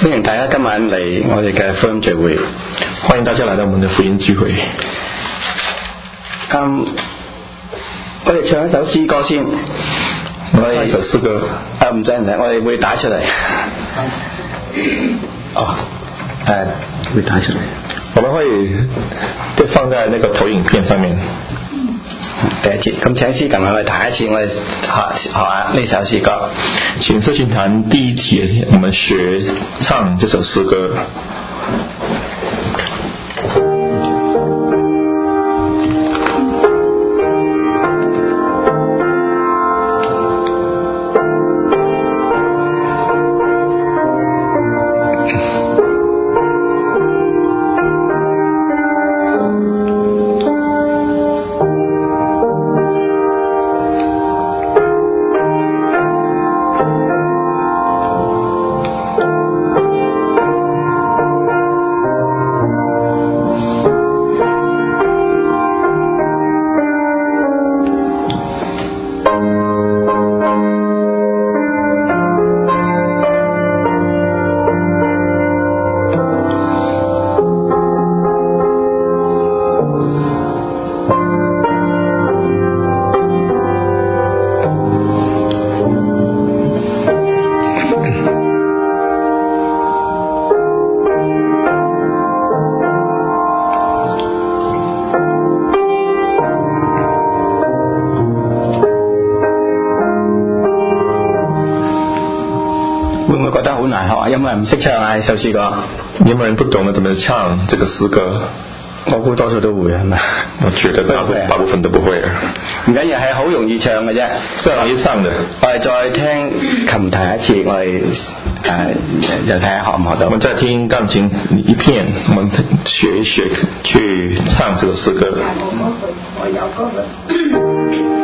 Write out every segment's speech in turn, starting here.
歡迎大家今晚嚟我哋嘅福音聚會。 歡迎大家來到我們的福音聚會。 我哋唱一首詩歌先。 我哋唱一首詩歌。 唔使，我哋會打出嚟。會打出嚟。 我們會就放在那個投影片上面。 第一節，咁請司琴我哋彈一次，我哋學下呢首詩歌。 請司琴彈第一節，我們學唱這首詩歌。 有冇人唔識唱啊？首詩歌有冇人不懂得怎麼唱這個詩歌？ 我估多數都會係咪？ 我覺得大部分都不會。 唔緊要，係好容易唱嘅啫， 真係容易唱嘅。 我哋再聽琴彈一次，我哋又睇下學唔學到。 我們再聽鋼琴一片，我們學一學去唱這個詩歌。 我有歌嘅。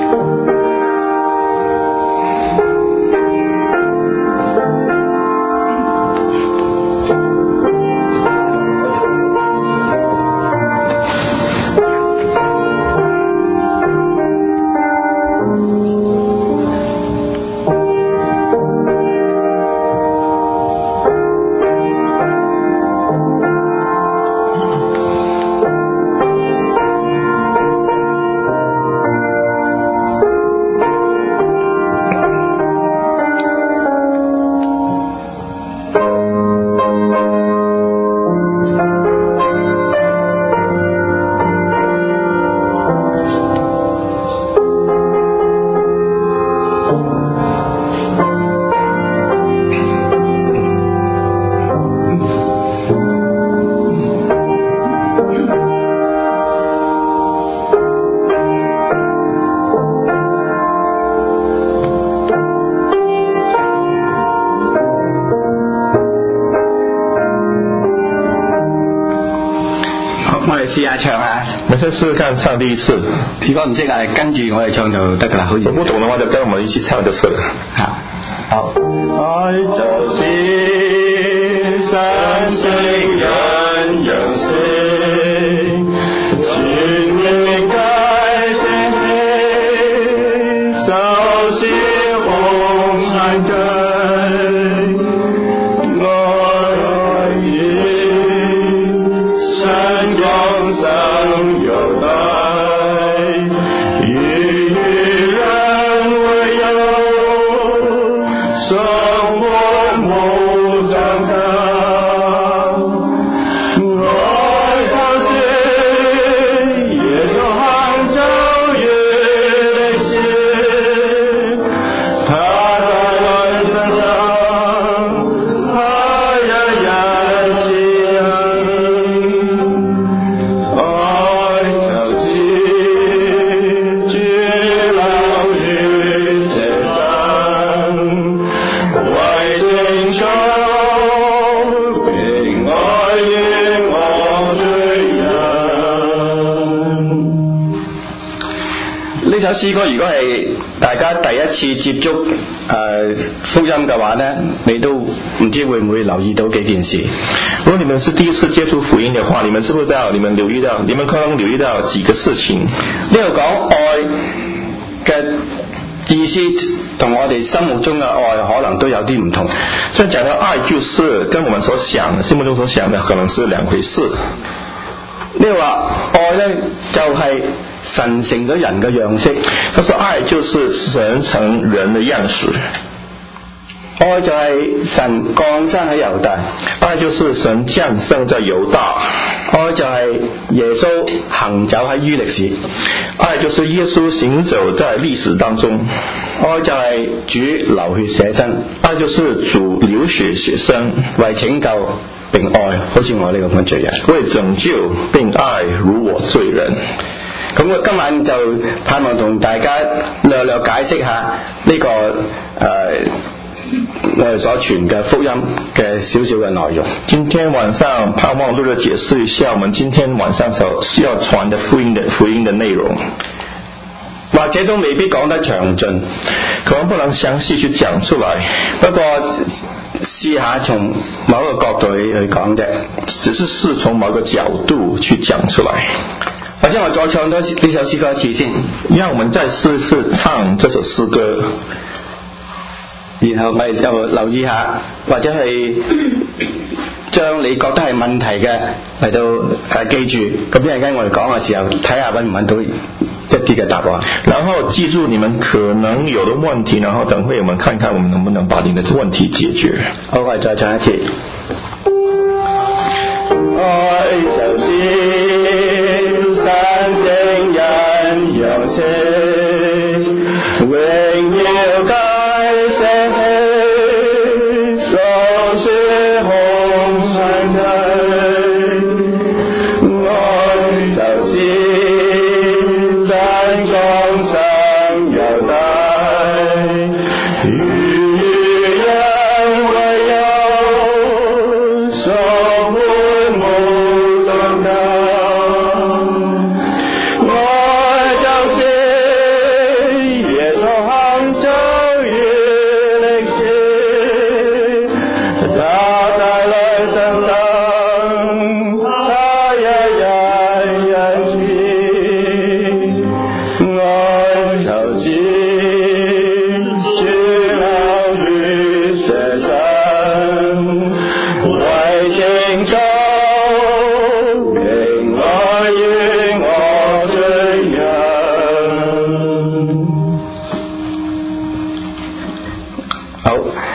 試下唱下， 我先試試看唱第一次。 如果唔識啊，跟住我哋唱就得噶啦，好易。 我不懂的話就跟我們一起唱就是了。 好。 愛就是三生人有誰，君未改變誰，sau是紅山根，我已山中生有愛，與人為友，生活無常感，愛他是也就杭州月的心，他在愛身上，愛呀起愛就是知老於世上，為情傷，並愛於我最人。 呢首詩歌如果係大家第一次接觸福音嘅話呢，你都唔知會唔會留意到幾件事。 如果你們是第一次接觸福音的話，你們知不知道？你們可能留意到幾個事情。 呢度講愛嘅意思同我哋心目中嘅愛可能都有啲唔同。 所以講到愛就是跟我們所想的心目中所想的可能是兩回事。 呢個話愛呢，就係神成咗人嘅樣式， 他說愛就是神成人的樣式。 愛就係神降生喺猶大， 愛就是神降生在猶大。 愛就係耶穌行走喺於歷史， 愛就是耶穌行走在歷史當中。 愛就係主流血捨身， 愛就是主流血捨身， 為拯救並愛，好似我呢個咁嘅罪人， 為拯救並愛如我罪人。 咁我今晚就盼望同大家略略解釋下呢個我哋所傳嘅福音嘅少少嘅內容。 今天晚上盼望略略解釋一下我們今天晚上所需要傳的福音的內容， 或者都未必講得詳盡， 可能不能詳細去講出來， 不過試下從某一個角度去講啫， 只是試從某個角度去講出來。 或者我再唱多呢首詩歌一次先， 讓我們再試試唱這首詩歌， 然後咪就留意下，或者係將你覺得係問題嘅嚟到記住，咁一陣間我哋講嘅時候睇下揾唔揾到一啲嘅答案， 然後記住你們可能有的問題，然後等會我們看看我們能不能把你的問題解決。 好，我哋再唱一次。愛就是神成人樣式，榮耀解釋起，訴說紅塵際。愛就是神降生猶大，與人為友，所滿無動盪。愛就是耶穌行走於歷史，他帶來神生，他一人人知。愛就是主流血捨身，為拯救並愛於我罪人。好，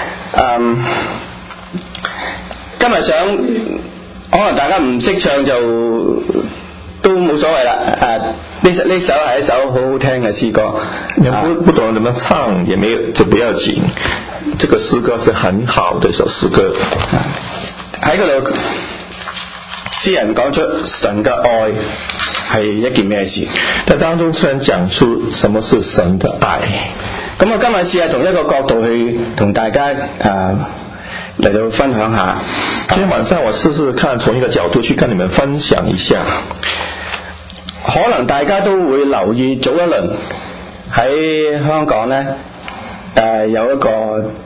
今日想可能大家唔識唱就都冇所謂啦。呢首係一首好好聽嘅詩歌， 你不懂怎麼唱也沒有，就不要緊。這個詩歌是很好的一首詩歌。 喺嗰度，詩人講出神嘅愛係一件咩事？ 在當中詩人講出什麼是神的愛。 咁我今日試下從一個角度去同大家嚟到分享下。 今天晚上我試試看從一個角度去跟你們分享一下。 可能大家都會留意早一輪喺香港呢，有一個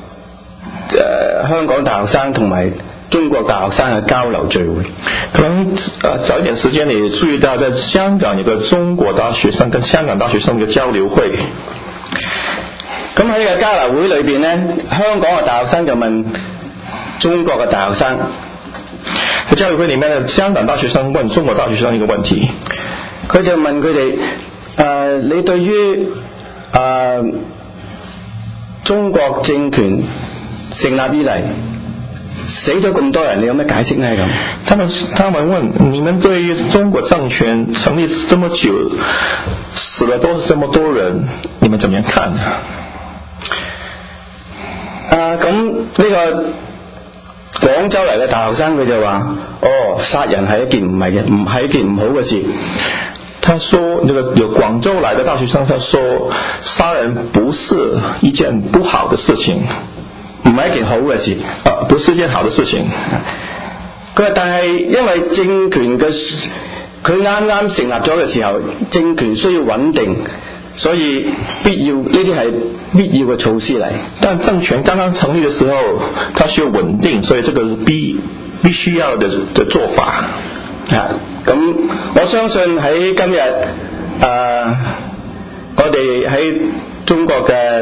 香港大學生同埋中國大學生嘅交流聚會。 可能早一點時間你注意到在香港有個中國大學生跟香港大學生嘅交流會。 咁喺呢個交流會裏邊呢，香港嘅大學生就問中國嘅大學生， 喺交流會裏面呢，香港大學生問中國大學生一個問題， 佢就問佢哋你對於中國政權成立以嚟死咗咁多人，你有咩解釋呢？咁他們問你們對於中國政權成立這麼久，死了都是這麼多人，你們怎麼樣看？ 咁呢個廣州嚟嘅大學生佢就話：殺人係一件唔係一件唔好嘅事。 他說，那個有廣州來的大學生，他說殺人不是一件不好的事情， 唔係一件好嘅事， 不是一件好的事情。 佢話但係因為政權嘅佢啱啱成立咗嘅時候，政權需要穩定，所以必要呢啲係必要嘅措施嚟。 但政權剛剛成立嘅時候，它需要穩定，所以這個是必須要的做法。 咁我相信喺今日我哋喺中國嘅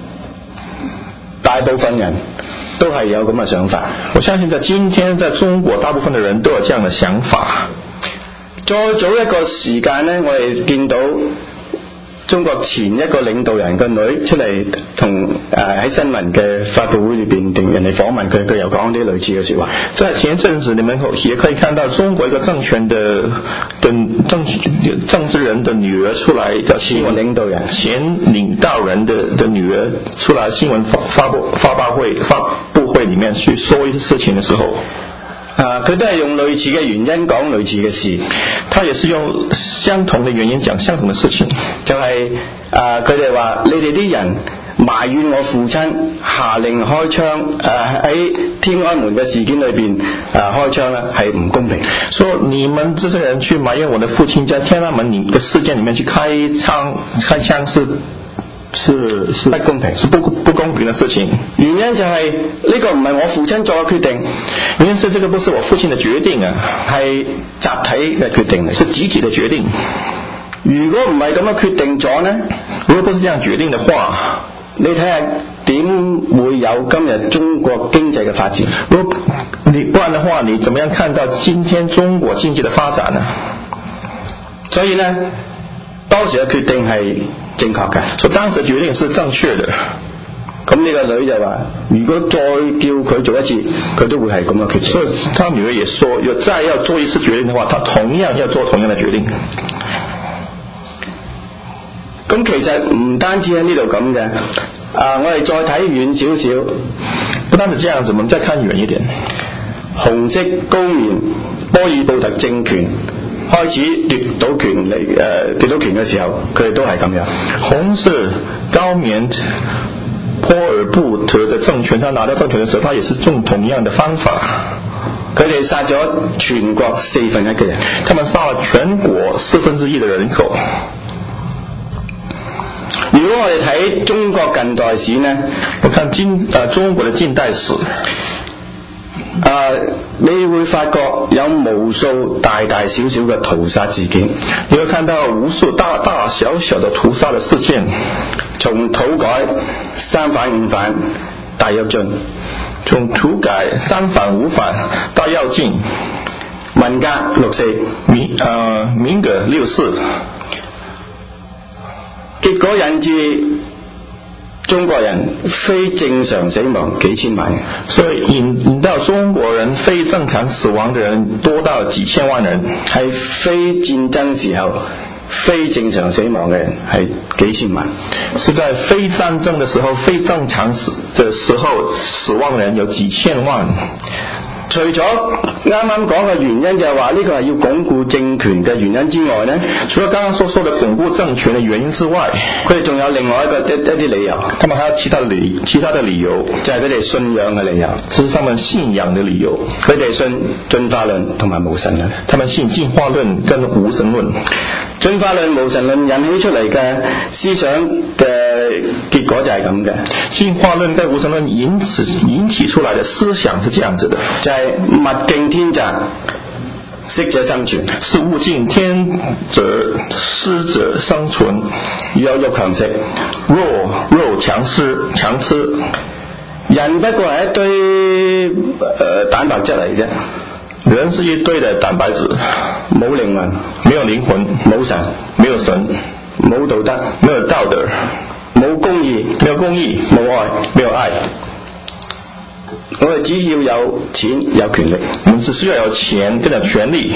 大部分人都係有咁嘅想法。 我相信在今天在中國大部分的人都有這樣的想法。 再早一個時間呢，我哋見到中國前一個領導人個女出嚟同喺新聞嘅發佈會裏邊，定人哋訪問佢，佢又講啲類似嘅説話。 在前一陣子，你們也可以看到中國一個政權的政治人的女兒出來的前領導人、 前領導人的女兒出來新聞發佈會裡面去說一些事情的時候。 佢都係用類似嘅原因講類似嘅事， 他也是用相同的原因講相同的事情， 就係佢哋話你哋啲人埋怨我父親下令開槍喺天安門嘅事件裏邊開槍咧係唔公平， 說你們這些人去埋怨我的父親在天安門嘅事件裡面去開槍是不公平，是不公平的事情。 原因就係呢個唔係我父親做嘅決定， 原因是這個不是我父親的決定啊， 係集體嘅決定嚟， 是集體的決定。 如果唔係咁樣決定咗呢， 如果不是這樣決定的話， 你睇下點會有今日中國經濟嘅發展？ 不然的話，你怎麼樣看到今天中國經濟的發展呢？ 所以呢，當時嘅決定係正確嘅， 所以當時決定是正確的。 咁呢個女就話，如果再叫佢做一次，佢都會係咁嘅決定。 所以他女兒也說，要再要做一次決定的話，他同樣要做同樣的決定。 咁其實唔單止喺呢度咁嘅，我哋再睇遠少少， 不單止這樣子，我們再看遠一點。 紅色高棉波爾布特政權開始奪到權嘅時候，佢哋都係咁樣。 紅色高棉波爾布特的政權，他拿到政權的時候，他也是用同樣的方法。 佢哋殺咗全國1/4嘅人， 他們殺了全國1/4的人口。 如果我哋睇中國近代史呢， 我看中國的近代史， 你會發覺有無數大大小小嘅屠殺事件， 你會看到無數大大小小的屠殺的事件， 從土改3反5反大躍進， 從土改3反5反大躍進， 文革64， 民革64， 結果引致中國人非正常死亡幾千萬， 所以引到中國人非正常死亡的人多到幾千萬人， 係非戰爭時候非正常死亡嘅人係幾千萬， 是在非戰爭的時候非正常的時候死亡的人有幾千萬。 除咗啱啱講嘅原因就係話呢個係要鞏固政權嘅原因之外呢， 除了剛剛說的鞏固政權的原因之外， 佢哋仲有另外一啲理由， 他們還有其他的理由， 就係佢哋信仰嘅理由， 這是他們信仰的理由。 佢哋信進化論同埋無神論， 他們信進化論跟無神論。 進化論、無神論引起出嚟嘅思想嘅結果就係咁嘅。 進化論跟無神論引起出來的思想是這樣子的， 就係物競天擇，適者生存， 是物競天擇，適者生存， 有肉強食， 肉強吃， 人不過係一堆蛋白質嚟啫。 人是一堆的蛋白質， 冇靈魂， 沒有靈魂， 冇神， 沒有神， 冇道德， 沒有道德， 冇公義， 沒有公義， 冇愛， 沒有愛。 我哋只要有錢有權力， 我們只需要有錢跟有權力。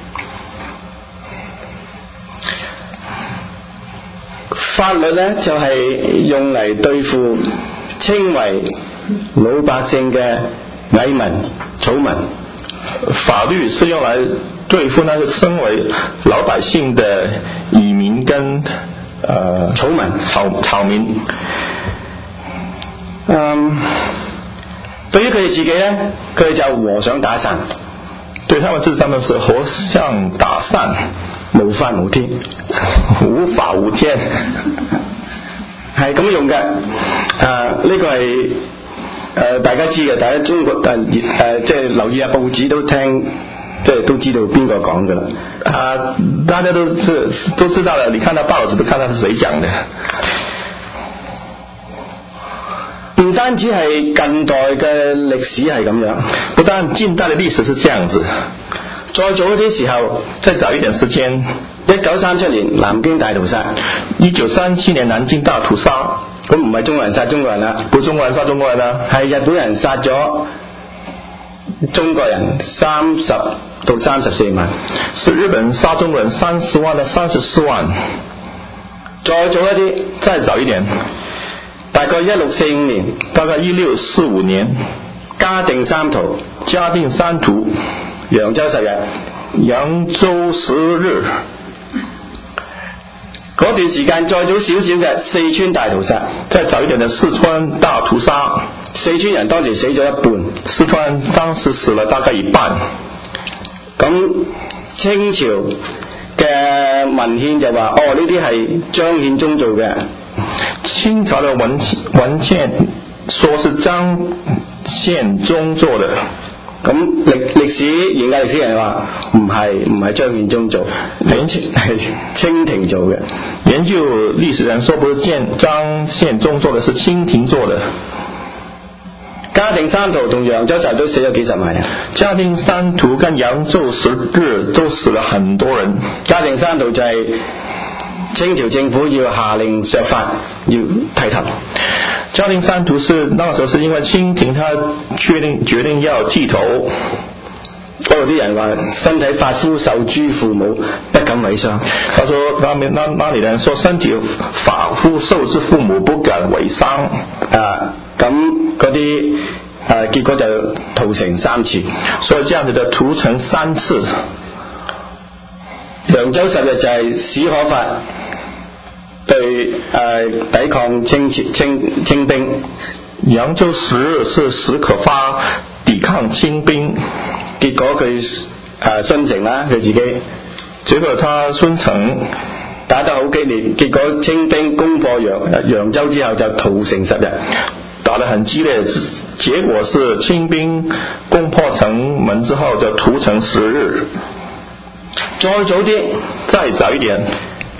法律呢，就係用嚟對付稱為老百姓嘅蟻民草民。 法律是用來對付那個稱為老百姓的蟻民跟草民草民。 對於佢哋自己呢，佢哋就和尚打傘， 對他們是和尚打傘， 無法無天， 無法無天， 係咁用嘅。呢個係大家知嘅，大家中國即係留意下報紙都聽，即係都知道邊個講㗎啦。 大家都知道了，你看到報紙都看到是誰講的。 單止係近代嘅歷史係咁樣， 不但近代的歷史是這樣子， 再早一啲時候， 再早一點時間 1937年南京大屠殺 ，1937年南京大屠殺， 咁唔係中國人殺中國人啦， 不是中國人殺中國人啦， 係日本人殺咗中國人30到34萬， 是日本人殺中國人30萬到34萬。 再早一啲， 再早一點， 大概1645年， 大概1645年， 嘉定三屠， 嘉定三屠， 揚州10日， 揚州10日。 嗰段時間再早少少嘅四川大屠殺， 再早一點的四川大屠殺， 四川人當時死咗一半， 四川當時死了大概一半。 咁清朝嘅文獻就話，呢啲係張獻忠做嘅。 清朝的文獻說是張獻忠做的。 咁歷史研究歷史人話唔係張獻忠做，係清廷做嘅。 研究歷史人說不是張獻忠做的，是清廷做的。 嘉定三屠同揚州10日都死咗幾十萬人。 嘉定三屠跟揚州10日都死了很多人。 嘉定三屠就係清朝政府要下令削髮，要剃頭。 嘉定三屠是那個時候是因為清廷他決定要剃頭， 嗰度啲人話身體髮膚受諸父母，不敢違喪。 他說那裡人說身體髮膚受之父母，不敢違喪。 咁嗰啲結果就屠城3次， 所以這樣子的屠城3次。 揚州10日就係史可法對抵抗清兵。 揚州10日是史可發抵抗清兵， 結果佢殉城啦，佢自己。 結果他殉城， 打得好激烈，結果清兵攻破揚州之後就屠城10日。 打得很激烈，結果是清兵攻破城門之後就屠城10日。 再早啲， 再早一點，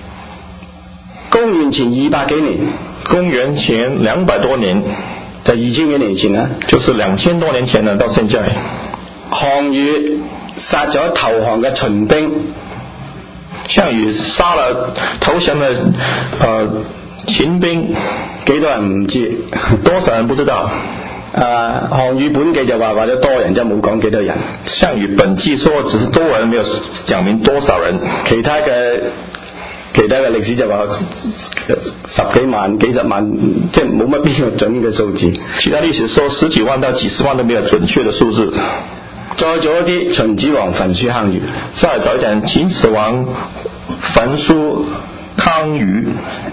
公元前200幾年， 公元前200多年， 就2000幾年前啦， 就是2000多年前了，到現在。 項羽殺咗投降嘅秦兵， 項羽殺了投降的秦兵， 幾多人唔知？ 多少人不知道？ 項羽本紀就話咗多人，就冇講幾多人。 項羽本紀說只是多人，沒有講明多少人。 其他嘅歷史就話10幾萬、幾十萬，即係冇乜邊個準嘅數字。 其他歷史說10幾萬到幾十萬都沒有準確的數字。 再早一啲，秦始皇焚書坑儒。 再早一點，秦始皇焚書坑儒。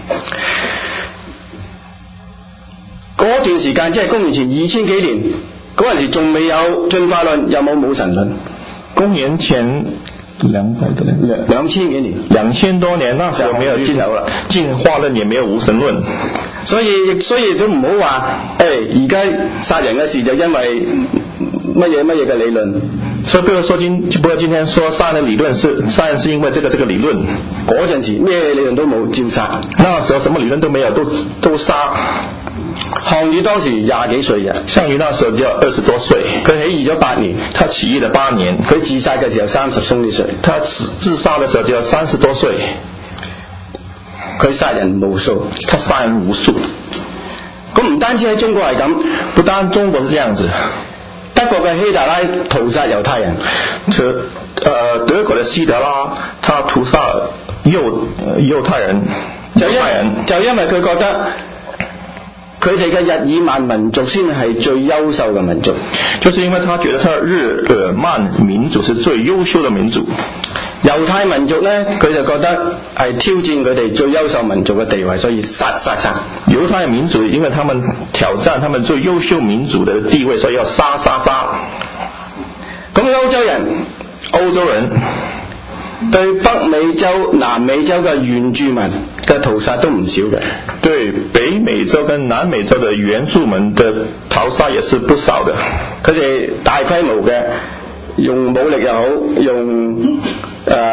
嗰段時間即係公元前2000幾年，嗰陣時仲未有進化論，又冇武神論。 公元前200多年 ，2000幾年 ，2000多年，那時候沒有進化論，也沒有無神論。 所以都唔好話，而家殺人嘅事就因為乜嘢嘅理論。 所以不過今天說殺人的理論殺人是因為這個理論。 嗰陣時咩理論都冇，照殺。 那時候什麼理論都沒有，都殺。 項羽當時20幾歲嘅， 項羽那時候只有20多歲， 佢起義咗8年， 他起義了8年， 佢自殺嘅時候30鬆啲歲， 他自殺的時候只有30多歲， 佢殺人無數， 他殺人無數。 咁唔單止喺中國係咁， 不單中國是這樣子， 德國嘅希特拉屠殺猶太人， 德國的希特拉他屠殺猶太人， 就因為佢覺得佢哋嘅日耳曼民族先係最優秀嘅民族， 就是因為他覺得他日耳曼民族是最優秀的民族。 猶太民族呢，佢就覺得係挑戰佢哋最優秀民族嘅地位，所以殺。 猶太民族因為他們挑戰他們最優秀民族的地位，所以要殺。咁歐洲人對北美洲、南美洲嘅原住民嘅屠殺都唔少嘅，對北美洲跟南美洲的原住民的屠殺也是不少的。 佢哋大規模嘅用武力又好，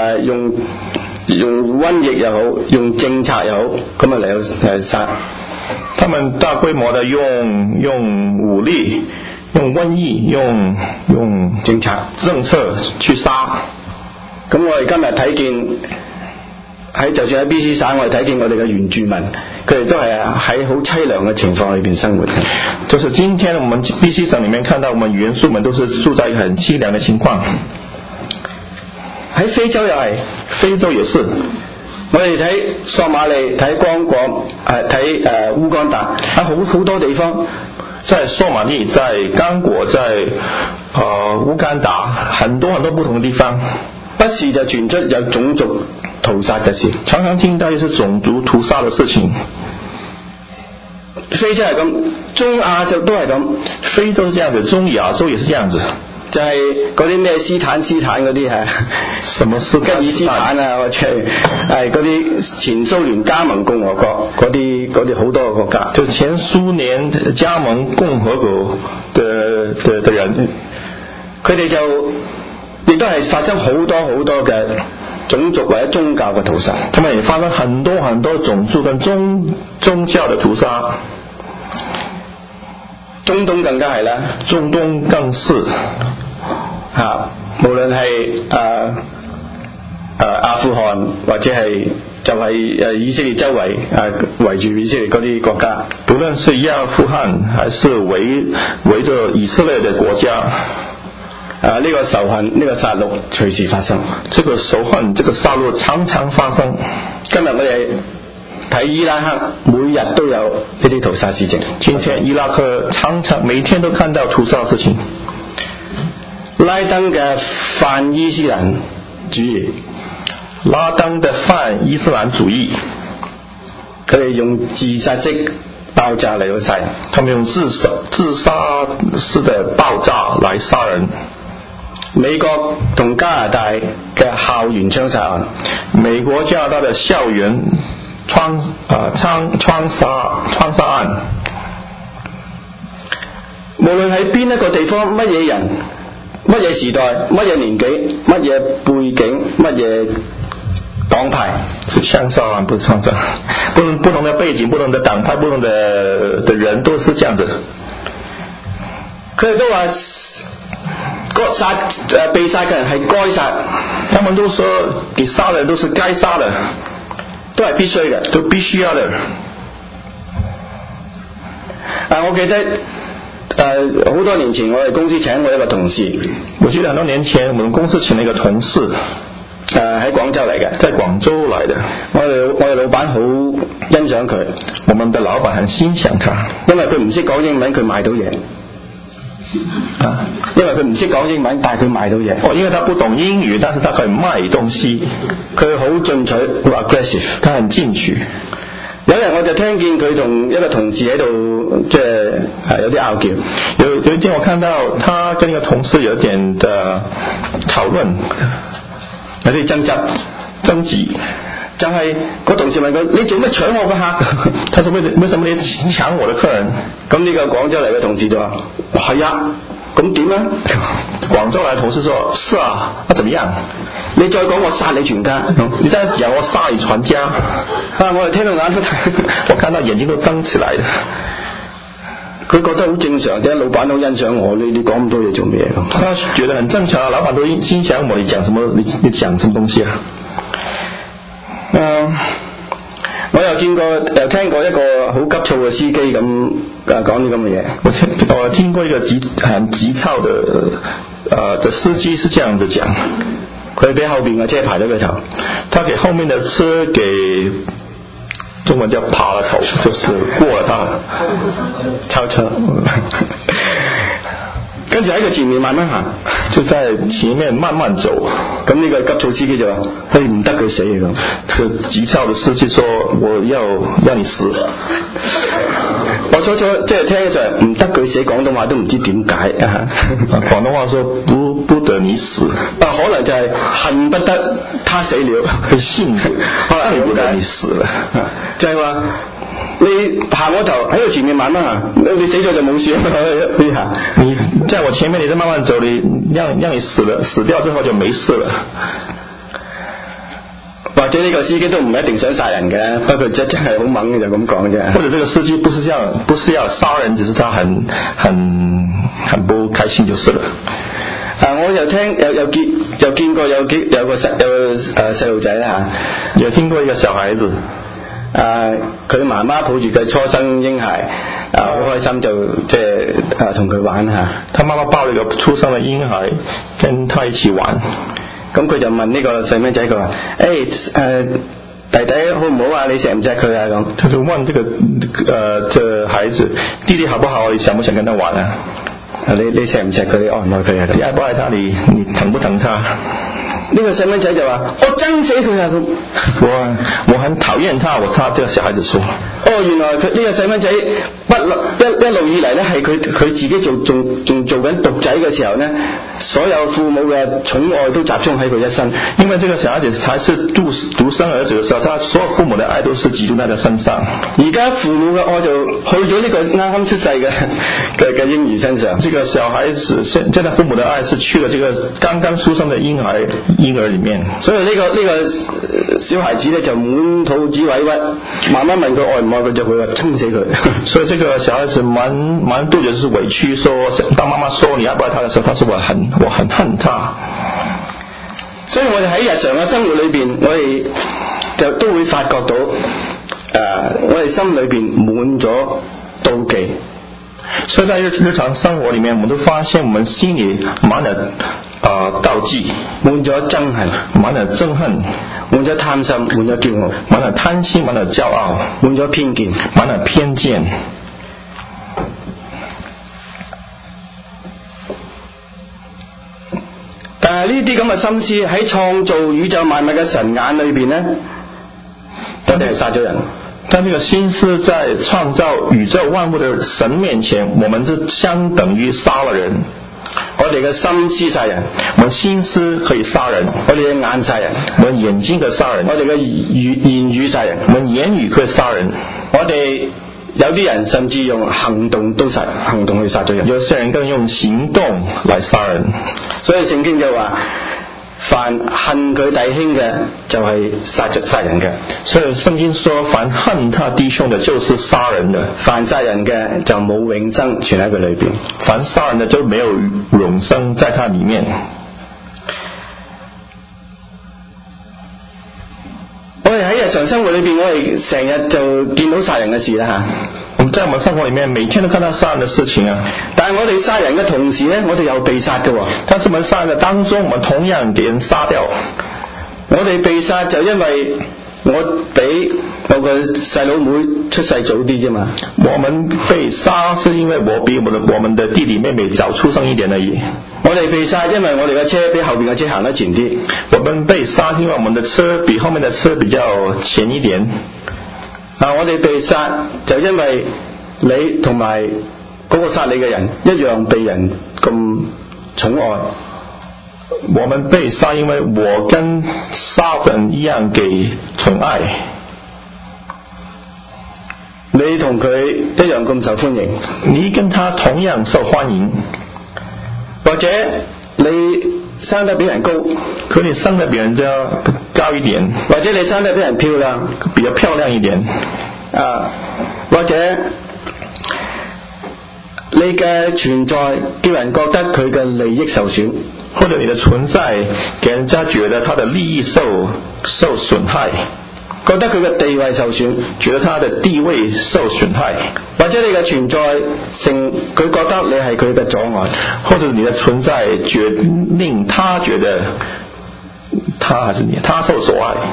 用瘟疫又好，用政策又好，咁啊嚟到殺他們大規模的用武力、用瘟疫、用政策去殺。 咁我哋今日睇見就算喺 BC 省，我哋睇見我哋嘅原住民，佢哋都係喺好凄涼嘅情況裏邊生活。 就是今天我們 BC 省裡面看到，我們原住民都是住在很凄涼的情況。 喺非洲又係， 非洲也是。 我哋睇索馬利、睇剛果、睇烏干達，好多地方， 在索馬利、在剛果、在烏干達，很多不同的地方， 不時就傳出有種族屠殺嘅事， 常常聽到一些種族屠殺的事情。 非洲係咁，中亞就都係咁， 非洲是這樣子，中亞洲也是這樣子。 就係嗰啲咩斯坦嗰啲係， 什麼斯吉爾斯坦啊，或者係嗰啲前蘇聯加盟共和國嗰啲好多個國家， 就前蘇聯加盟共和國的人， 佢哋就亦都係發生好多嘅種族或者宗教嘅屠殺， 他們也發生很多種族跟宗教的屠殺。 中東更加係啦， 中東更是無論係阿富汗或者係就係以色列周圍圍住以色列嗰啲國家， 無論是阿富汗還是圍着以色列的國家， 呢個仇恨呢個殺戮隨時發生， 這個仇恨這個殺戮常常發生。 今日我哋睇伊拉克，每日都有呢啲屠殺事情。 今天伊拉克常常每天都看到屠殺事情。 拉登嘅泛伊斯蘭主義，佢哋用自殺式爆炸嚟到殺人。 他們用自殺式的爆炸來殺人。 美國同加拿大嘅校園槍殺案， 美國加拿大的校園槍殺案， 無論喺邊一個地方，乜嘢人、乜嘢時代、乜嘢年紀、乜嘢背景、乜嘢黨派， 是槍殺案，不是槍殺。不同的背景、不同的黨派、不同的人都是這樣子。 佢哋都話被殺嘅人係該殺， 他們都說給殺的人都是該殺的， 都係必須嘅， 都必須要的。 我記得好多年前我哋公司請過一個同事， 我記得很多年前我們公司請了一個同事， 喺廣州嚟嘅， 在廣州來的。 我哋老闆好欣賞佢， 我們的老闆很欣賞他， 因為佢唔識講英文，佢賣到嘢。因為佢唔識講英文，但係佢賣到嘢。 因為他不懂英語，但是他可以賣東西。 佢好進取，好 aggressive， 他很進取。 有一日我就聽見佢同一個同事喺度，即係有啲拗撬。 有一天我看到他跟一個同事有點的討論， 有啲爭執，就係個同事問佢：你做咩搶我個客？ 他說：為什麼你搶我的客人？ 咁呢個廣州嚟嘅同事就話：係啊，咁點啊？ 廣州來的同事說：是啊，那怎麼樣？ 你再講我殺你全家， 你再講我殺你全家。 我哋聽到眼都我看到眼睛都瞪起來了。 佢覺得好正常，啲老闆都欣賞我，你講咁多嘢做咩？ 他覺得很正常，老闆都欣賞我，你講什麼？你講什麼東西啊？ 我又聽過一個好急躁嘅司機咁講啲咁嘅嘢。 我聽過一個很急躁的司機是這樣子講， 佢俾後邊嘅車排咗佢頭， 他給後面的車給中文叫爬了頭，就是過了他， 超車。跟住喺佢前面慢慢行， 就在前面慢慢走。 咁呢個急躁司機就話：唔得佢死咁。 個急躁的司機說：我要你死。 我初即係聽嘅就係唔得佢死，廣東話都唔知點解。 廣東話說不得你死。 可能就係恨不得他死了， 佢心恨不得你死了。 就係話你行我頭喺佢前面慢慢行，你死咗就冇事啦。 你在我前面，你再慢慢走，你讓你死掉之後就沒事了。 或者者呢個司機都唔一定想殺人嘅，不過真係好猛嘅就咁講啫。 或者這個司機不是要殺人，只是他很不開心就是了。 我又聽又見過有個細路仔啦嚇， 有聽過一個小孩子， 佢媽媽抱住個初生嬰孩，好開心就即係同佢玩嚇。 他媽媽抱了一個出生的嬰孩，跟他一起玩。 咁佢就問呢個細蚊仔，佢話：弟弟好唔好啊？你錫唔錫佢啊？咁他就問這孩子，弟弟好不好？你想不想跟他玩啊？ 你錫唔錫佢？你愛唔愛佢啊？ 你愛不愛他？你疼不疼他？ 呢個細蚊仔就話：我憎死佢啊！咁我很討厭他。他這個小孩子說： 原來佢呢個細蚊仔一路以嚟咧，係佢自己仲做緊獨仔嘅時候咧，所有父母嘅寵愛都集中喺佢一身。 因為這個小孩子才是獨生兒子嘅時候，他所有父母的愛都是集中在他身上。 而家父母嘅愛就去咗呢個啱啱出世嘅嬰兒身上。 這個小孩子現在父母的愛是去了這個剛剛出生的嬰兒裏面。 所以呢個小孩子咧就滿肚子委屈，媽媽問佢愛唔愛佢，就會話憎死佢。 所以這個小孩子滿肚子是委屈，說當媽媽說你愛不愛他的時候，他說我很恨他。 所以我哋喺日常嘅生活裏邊，我哋就都會發覺到，我哋心裏邊滿咗妒忌。 所以在日常生活裏面，我們都發現我們心裏滿了妒忌， 滿咗憎恨， 滿了憎恨， 滿咗貪心，滿咗驕傲， 滿了貪心，滿了驕傲， 滿咗偏見， 滿了偏見。 但係呢啲咁嘅心思喺創造宇宙萬物嘅神眼裏邊咧，我哋係殺咗人。 但這個心思在創造宇宙萬物的神面前，我們就相等於殺了人。 我哋嘅心思殺人， 我們心思可以殺人； 我哋嘅眼殺人， 我們眼睛可以殺人； 我哋嘅言語殺人， 我們言語可以殺人。 我哋有啲人甚至用行動去殺咗人， 有些人更用行動來殺人。 所以聖經就話，凡恨佢弟兄嘅就係殺人嘅。 所以聖經說，凡恨他弟兄的就是殺人的， 凡殺人嘅就冇永生存喺佢裏邊， 凡殺人的就沒有永生在他裏面。 我哋喺日常生活裏邊，我哋成日就見到殺人嘅事啦吓。 我們在我們生活裏面每天都看到殺人的事情啊， 但係我哋殺人嘅同時咧，我哋又被殺嘅。 但是我們殺人的當中，我們同樣給人殺掉。 我哋被殺就因為我比我個細佬妹出世早啲啫嘛。 我們被殺是因為我比我們的弟弟妹妹早出生一點而已。 我哋被殺因為我哋嘅車比後邊嘅車行得前啲。 我們被殺因為我們的車比後面的車比較前一點。 我哋被殺就因為你同埋嗰個殺你嘅人一樣被人咁寵愛。 我們被殺因為我跟殺人一樣給寵愛。 你同佢一樣咁受歡迎， 你跟他同樣受歡迎。 或者你生得比人高， 可你生得比人家高一點， 或者你生得比人漂亮， 比較漂亮一點， 或者你嘅存在叫人覺得佢嘅利益受損， 或者你的存在給人家覺得他的利益受損害， 覺得佢嘅地位受損， 覺得他的地位受損害， 或者你嘅存在佢覺得你係佢嘅阻礙， 或者你的存在令他覺得他受阻礙，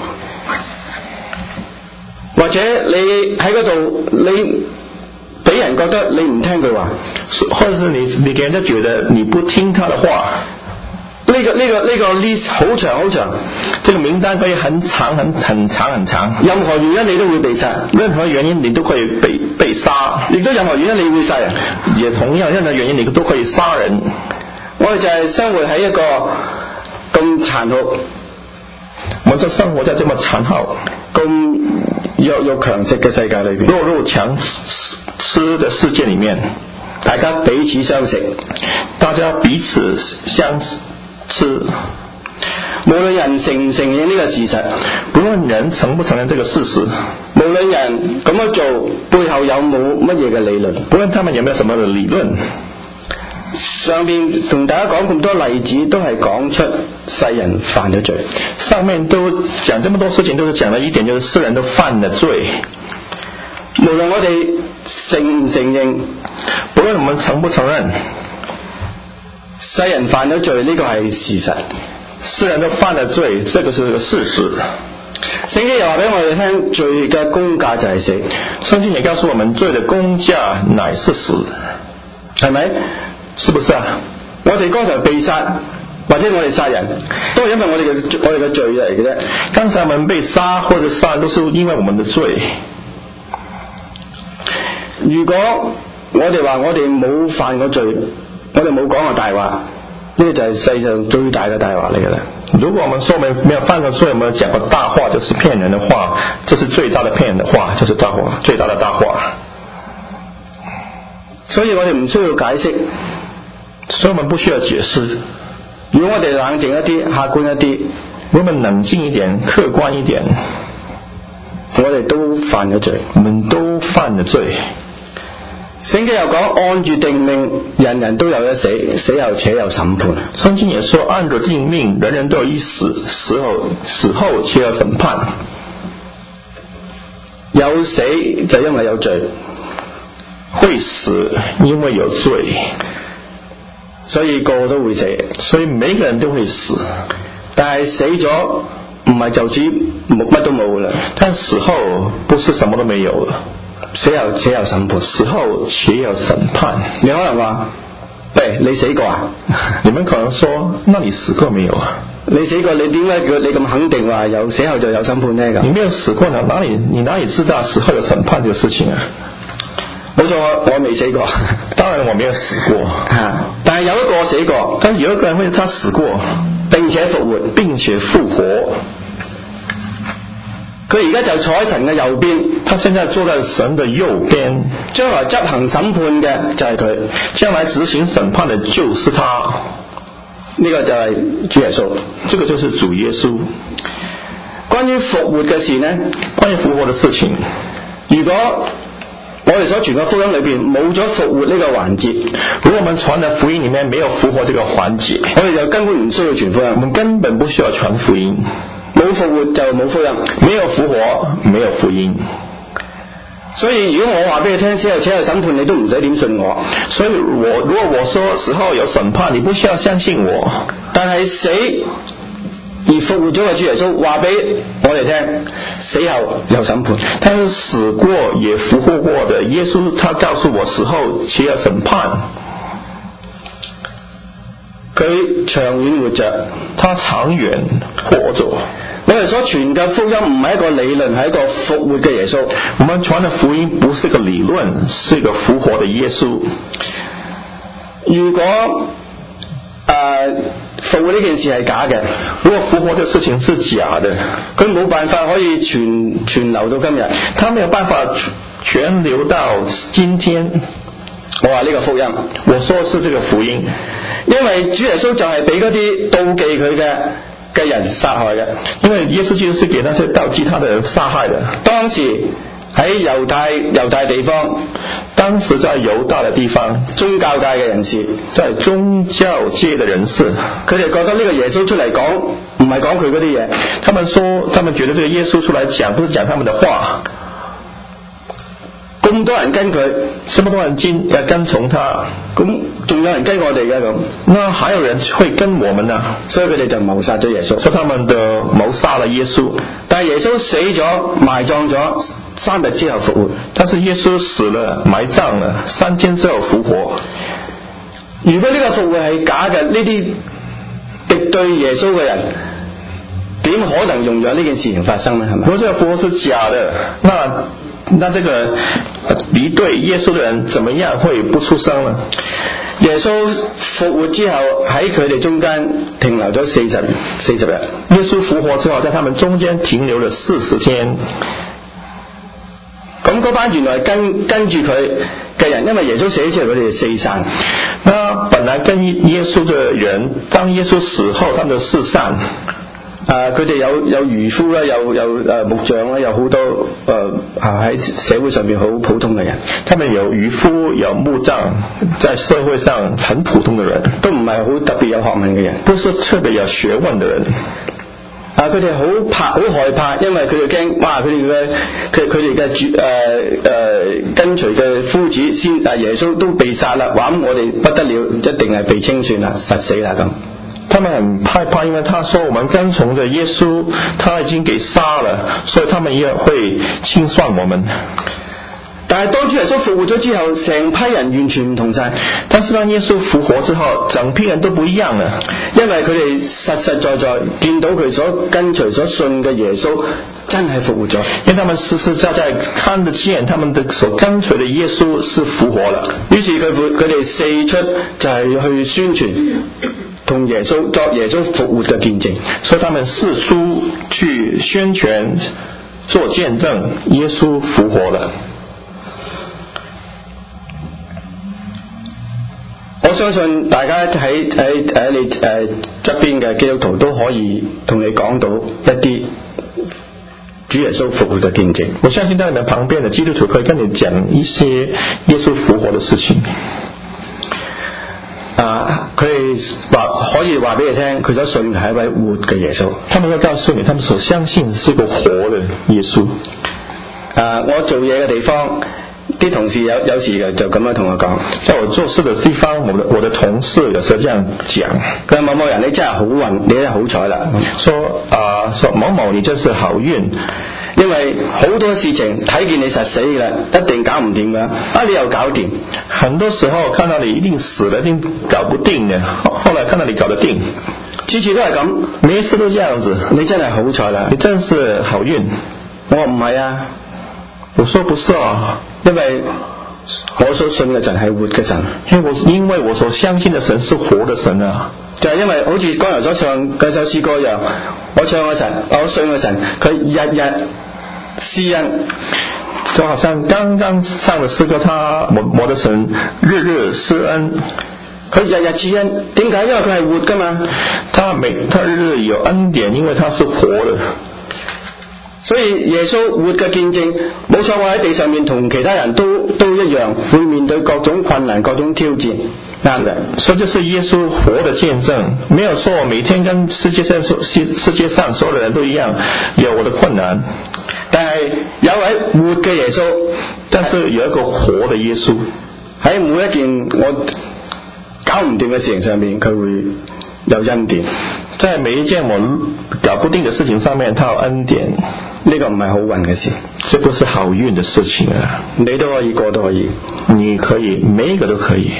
或者你喺嗰度你俾人覺得你唔聽佢話， 或者是你給人家覺得你不聽他的話。 呢個 list 好長好長， 這個名單可以很長很長。 任何原因你都會被殺， 任何原因你都可以被殺， 亦都任何原因你會殺人， 也同樣任何原因你都可以殺人。 我哋就係生活喺一個咁殘酷， 我們就生活在這麼殘酷、 咁弱肉強食嘅世界裏邊， 弱肉強吃的世界裏面， 大家彼此相食， 大家彼此相吃。 無論人承唔承認呢個事實， 不論人承不承認這個事實， 無論人咁樣做背後有冇乜嘢嘅理論， 不論他們有沒有什麼的理論， 上面同大家講咁多例子，都係講出世人犯咗罪。 上面都講這麼多事情，都是講了一點，就是世人都犯了罪。 無論我哋承唔承認， 不論我們承不承認， 世人犯咗罪呢個係事實， 世人都犯了罪，這個是個事實。 聖經又話俾我哋聽，罪嘅工價就係死。 聖經也告訴我們，罪的工價乃是死， 係咪？ 是不是啊？ 我哋剛才被殺，或者我哋殺人，都係因為我哋嘅罪嚟嘅啫。 剛才我們被殺或者殺，都是因為我們的罪。 如果我哋話我哋冇犯過罪，我哋冇講過大話，呢個就係世上最大嘅大話嚟嘅啦。 如果我們說我們沒有犯過罪，我們講過大話，就是騙人的話，這是最大的騙人的話，就是大話，最大的大話。 所以我哋唔需要解釋， 所以我們不需要解釋。 如果我哋冷靜一啲，客觀一啲， 我們冷靜一點，客觀一點， 我哋都犯咗罪， 我們都犯了罪。 聖經又講，按住定命，人人都有一死，死後且有審判。 聖經也說，按着定命，人人都有一死，死後且有審判。有死就因為有罪，會死因為有罪， 所以個個都會死， 所以每個人都會死。 但係死咗唔係就此乜都冇啦， 但死後不是什麼都沒有了， 死後且有審判， 死後且有審判。 你可能話，喂，你死過啊？ 你們可能說，那你死過沒有啊？ 你死過，你點解你咁肯定話有死後就有審判呢？ 你沒有死過呢，你哪裡知道死後有審判這個事情啊？ 冇錯，我未死過。 當然我沒有死過， 但係有一個死過， 但有一個人為他死過， 並且復活， 並且復活。 佢而家就坐喺神嘅右邊， 他現在坐在神的右邊， 將來執行審判嘅就係佢， 將來執行審判的就是他。 呢個就係主耶穌， 這個就是主耶穌。 關於復活嘅事呢， 關於復活的事情， 如果我哋所傳嘅福音裏邊冇咗復活呢個環節， 如果我們傳的福音裏面沒有復活這個環節， 我哋就根本唔需要傳福音， 我們根本不需要傳福音。 冇復活就冇福音， 沒有復活沒有福音。 所以如果我話俾你聽死後且有審判，你都唔使點信我。 所以如果我說死後有審判，你不需要相信我。 但係死而復活咗嘅主耶穌話俾我哋聽，死後有審判。 但是死過也復活過的耶穌，他告訴我死後且有審判。 佢長遠活着， 他長遠活着。 我哋所傳嘅福音唔係一個理論，係一個復活嘅耶穌。 我們傳的福音不是個理論，是一個復活的耶穌。 如果復活呢件事係假嘅， 如果復活的事情是假的， 佢冇辦法可以傳流到今日， 他沒有辦法傳流到今天。 我話呢個福音， 我說是這個福音， 因為主耶穌就係俾嗰啲妒忌佢嘅人殺害嘅， 因為耶穌基督是給那些妒忌他的人殺害的。 當時喺猶太地方， 當時在猶大的地方， 宗教界嘅人士， 在宗教界的人士， 佢哋覺得呢個耶穌出嚟講唔係講佢嗰啲嘢， 他們覺得這個耶穌出來講不是講他們的話。 咁多人跟佢， 這麼多人跟從他， 咁仲有人跟我哋嘅咁， 那還有人會跟我們啊？ 所以佢哋就謀殺咗耶穌， 所以他們的謀殺了耶穌。 但係耶穌死咗，埋葬咗，3日之後復活。 但是耶穌死了，埋葬了，3天之後復活。 如果呢個復活係假嘅，呢啲敵對耶穌嘅人點可能容讓呢件事情發生呢？係咪？ 如果這個復活是假的，那這個敵對耶穌的人怎麼樣會不出聲呢？ 耶穌復活之後喺佢哋中間停留咗40日。 耶穌復活之後在他們中間停留了40天。 咁嗰班原來跟住佢嘅人，因為耶穌死之後佢哋四散。 那本來跟耶穌的人，當耶穌死後，他們就四散。 佢哋有漁夫啦，有木匠啦，有好多喺社會上面好普通嘅人。 他們有漁夫，有木匠，在社會上很普通的人， 都唔係好特別有學問嘅人， 不是特別有學問的人。 佢哋好害怕，因為佢哋驚，哇！佢哋嘅跟隨嘅夫子耶穌都被殺啦，哇！咁我哋不得了，一定係被清算啦，實死啦咁。 他們很害怕，因為他說我們跟從的耶穌他已經給殺了，所以他們也會清算我們。 但係當主耶穌復活咗之後，成批人完全唔同晒。 但是當耶穌復活之後，整批人都不一樣了， 因為佢哋實在見到佢所跟隨所信嘅耶穌真係復活咗， 因為他們實實在在看得見他們的所跟隨的耶穌是復活了。 於是佢哋四出就係去宣傳同耶穌作耶穌復活嘅見證， 所以他們四出去宣傳做見證耶穌復活了。 我相信大家喺你側邊嘅基督徒都可以同你講到一啲主耶穌復活嘅見證。 我相信在你們旁邊的基督徒可以跟你講一些耶穌復活的事情。 佢哋可以話俾你聽，佢所信係一位活嘅耶穌。 他們會告訴你，他們所相信是個活的耶穌。 我做嘢嘅地方，啲同事有時就咁樣同我講， 在我做事的地方，我的同事有時候這樣講， 佢話某某人你真係好運，你真係好彩啦。 說某某你真是好運， 因為好多事情睇見你實死㗎啦，一定搞唔掂㗎，你又搞掂。 很多時候看到你一定死了，一定搞不定嘅，後來看到你搞得定， 次次都係咁， 每一次都這樣子。 你真係好彩啦， 你真是好運。 我話唔係啊， 我說不是啊， 因為我所信嘅神係活嘅神， 因為我所相信的神是活的神啊。 就係因為好似剛才所唱嗰首詩歌一樣，我唱嘅神，我信嘅神，佢日日施恩， 就好像剛剛唱的詩歌，我的神日日施恩， 佢日日施恩，點解？因為佢係活噶嘛， 他日日有恩典，因為他是活的。 所以耶穌活嘅見證，冇錯，我喺地上面同其他人都一樣，會面對各種困難、各種挑戰，啱嘅。 所以就是耶穌活的見證，沒有錯。我每天跟世界上所有的人都一樣，有我的困難， 但係有位活嘅耶穌， 但是有一個活的耶穌， 喺每一件我搞唔掂嘅事情上面，佢會有恩典。 在每一件我搞不定的事情上面，他有恩典。 呢個唔係好運嘅事， 這不是好運的事情啊！ 你都可以過都可以， 你可以，每一個都可以。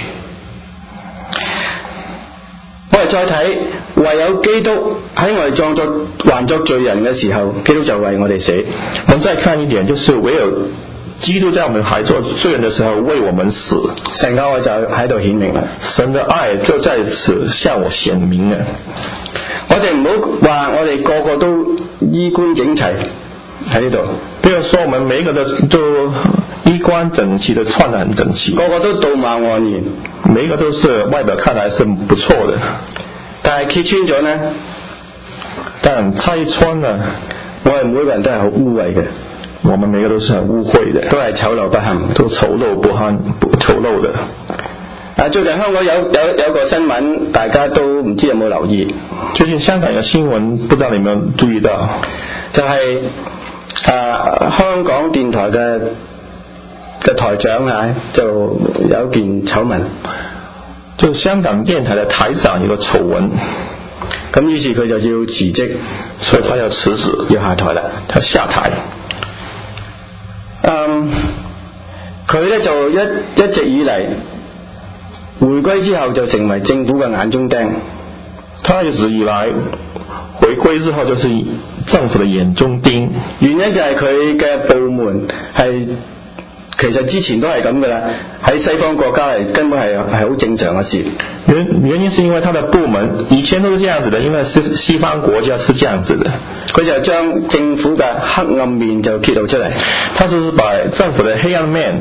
我哋再睇，唯有基督喺我哋還作罪人嘅時候，基督就為我哋死。 我們再看一點，就是唯有基督在我們還做罪人的時候為我們死， 神嘅愛就喺度顯明啦。 神的愛就在此向我顯明了。 我哋唔好話我哋個個都衣冠整齊喺呢度， 不要說我們每一個都衣冠整齊的，穿得很整齊， 個個都道貌岸然， 每一個都是外表看來是不錯的， 但係揭穿咗呢？ 但拆穿了， 我哋每個人都係好污穢嘅。 我們每個都是很污穢的， 都係醜陋不堪， 都醜陋的。 最近香港有個新聞，大家都唔知有冇留意。 最近香港有新聞，不知道你有沒有注意到？ 就係香港電台嘅台長就有一件醜聞， 就香港電台嘅台長有個醜聞， 咁於是佢就要辭職， 所以他要辭職， 要下台啦， 他下台。 佢咧就一直以嚟回歸之後就成為政府嘅眼中釘。 他一直以來回歸之後就是政府的眼中釘。 原因就係佢嘅部門係其實之前都係咁噶啦，喺西方國家係根本係好正常嘅事。 原因是因為他的部門以前都是這樣子的，因為西方國家是這樣子的。 佢就將政府嘅黑暗面就揭露出嚟， 他就是把政府的黑暗面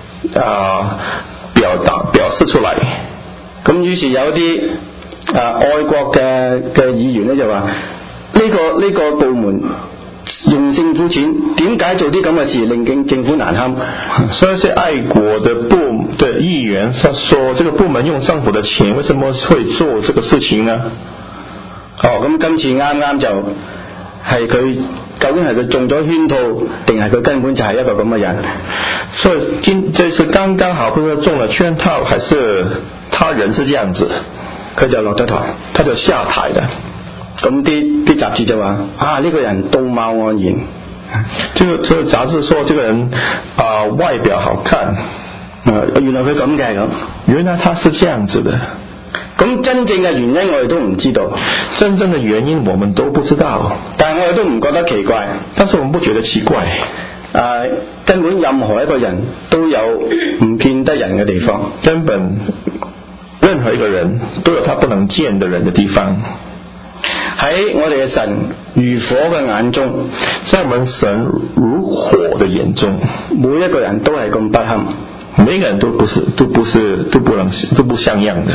表示出來。咁於是有啲愛國嘅議員咧就話， 呢個部門用政府錢，點解做啲咁嘅事令政府難堪？ 所以是愛國的議員他說，這個部門用政府的錢，為什麼會做這個事情呢？ 咁今次啱就係佢，究竟係佢中咗圈套，定係佢根本就係一個咁嘅人？ 所以這是剛剛好，不是中了圈套，還是他人是這樣子， 佢就落咗台， 他就下台了。 咁啲雜誌就話呢個人道貌岸然， 這個雜誌說這個人外表好看， 原來佢咁嘅咁， 原來他是這樣子的。 咁真正嘅原因我哋都唔知道， 真正的原因我們都不知道， 但係我哋都唔覺得奇怪， 但是我們不覺得奇怪。 根本任何一個人都有唔見得人嘅地方， 根本任何一個人都有他不能見的人的地方。 喺我哋嘅神如火嘅眼中， 在我們神如火的眼中， 每一個人都係咁不堪， 每個人都不像樣的。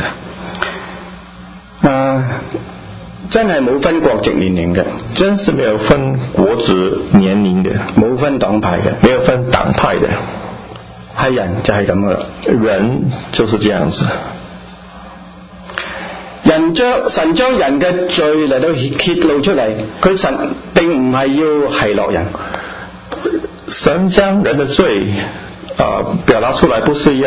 真係冇分國籍年齡嘅， 真是沒有分國籍年齡嘅， 冇分黨派嘅， 沒有分黨派嘅， 係人就係咁噶啦， 人就是這樣子。 神將人嘅罪嚟到揭露出嚟，佢神並唔係要奚落人， 神將人的罪表達出來，不是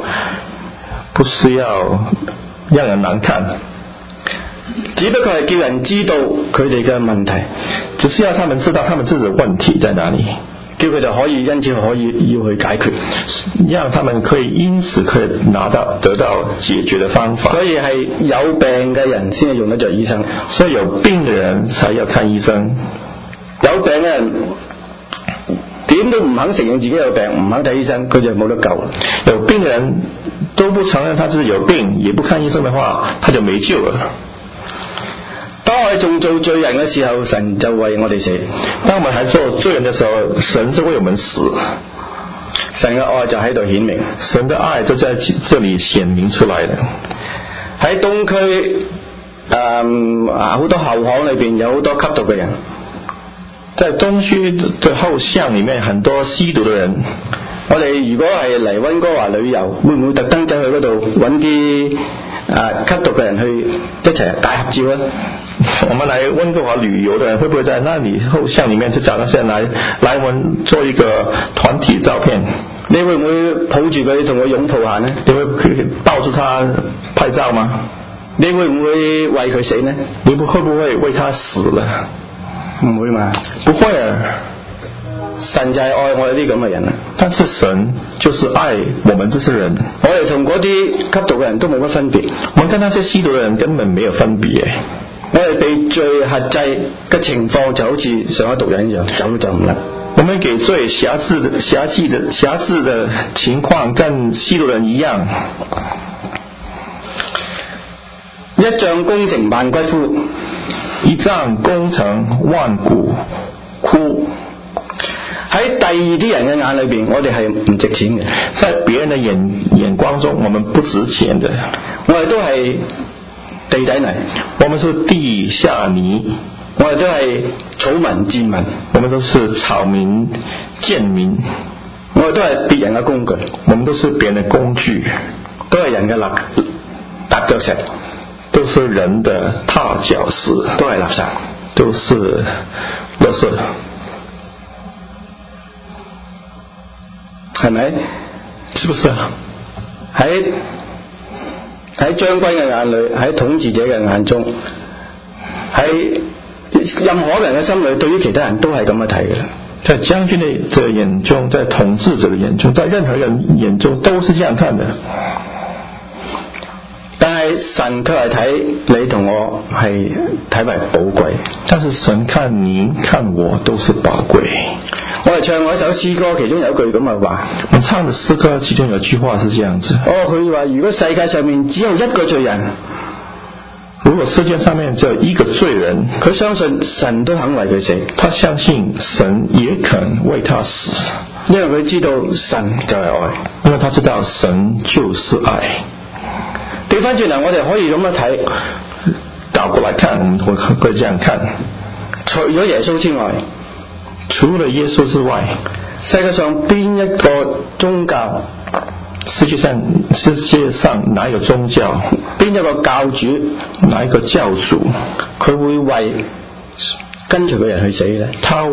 要讓人難看， 只不過係叫人知道佢哋嘅問題， 只是要他們知道他們自己的問題在哪裡， 叫佢哋因此可以要去解決， 讓他們可以因此可以得到解決的方法。 所以係有病嘅人先係用得着醫生， 所以有病的人才要看醫生。 有病嘅人點都唔肯承認自己有病，唔肯睇醫生，佢就冇得救。 有病的人都不承認他自己有病，也不看醫生的話，他就沒救了。 當我哋仲做罪人嘅時候，神就為我哋死； 當我們還做罪人的時候，神就為我們死。 神嘅愛就喺度顯明， 神的愛就在這裡顯明出來的。 喺東區好多後巷裏邊有好多吸毒嘅人， 在東區的後巷裡面很多吸毒的人。 我哋如果係嚟溫哥華旅遊，會唔會特登走去嗰度揾啲吸毒嘅人去一齊大合照啊？ 我們來溫哥華旅遊的人，會不會在那裡後巷裡面去找那些人來我們做一個團體照片？ 你會唔會抱住佢同佢擁抱下呢？ 你會抱住他拍照嗎？ 你會唔會為佢死呢？ 你會不會為他死了？ 唔會嘛？ 不會啊。 神就係愛我哋啲咁嘅人啊！ 但是神就是愛我們這些人， 我哋同嗰啲吸毒嘅人都冇乜分別， 我們跟那些吸毒嘅人根本沒有分別。 我哋被罪轄制嘅情況就好似上咗毒癮一樣，走都走唔甩。 我們給罪轄制的情況跟吸毒人一樣。 一將功成萬骨枯， 一將功成萬骨枯。 喺第二啲人嘅眼裏邊，我哋係唔值錢嘅。 在別人的眼光中，我們不值錢的。 我哋都係地底泥， 我們是地下泥。 我哋都係草民賤民， 我們都是草民賤民。 我哋都係別人嘅工具， 我們都是別人的工具， 都係人嘅踏腳石， 都是人的踏腳石， 都係垃圾， 都是垃圾。 係咪？ 是不是啊？ 喺將軍嘅眼裏，喺統治者嘅眼中，喺任何人嘅心裏，對於其他人都係咁樣睇嘅。 在將軍的眼中，在統治者的眼中，在任何人眼中都是這樣看的。 但係神卻係睇你同我係睇為寶貴， 但是神看你看我都是寶貴。 我哋唱過一首詩歌，其中有一句咁嘅話。 我唱的詩歌其中有一句話是這樣子。 佢話如果世界上面只有一個罪人， 如果世界上面只有一個罪人， 佢相信神都肯為佢死， 他相信神也肯為他死， 因為佢知道神就係愛， 因為他知道神就是愛。 調翻轉嚟，我哋可以咁樣睇， 倒過來看，我們會這樣看。 除咗耶穌之外， 除了耶穌之外， 世界上邊一個宗教？ 世界上哪有宗教？ 邊一個教主？ 哪一個教主？ 佢會為跟隨嘅人去死呢？ 他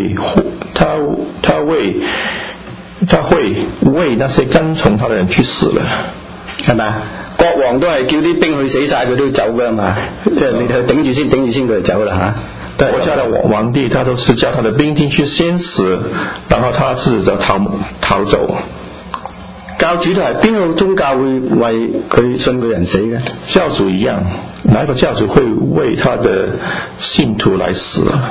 會為那些跟從他的人去死了， 係咪啊？國王都係叫啲兵去死晒，佢都走噶嘛，即係你哋頂住先，佢就走啦嚇。 國家的皇帝他都是叫他的兵丁去先死，然後他自己就逃走。 教主都係邊個宗教會為佢信嘅人死嘅？ 教主一樣，哪一個教主會為他的信徒來死啊？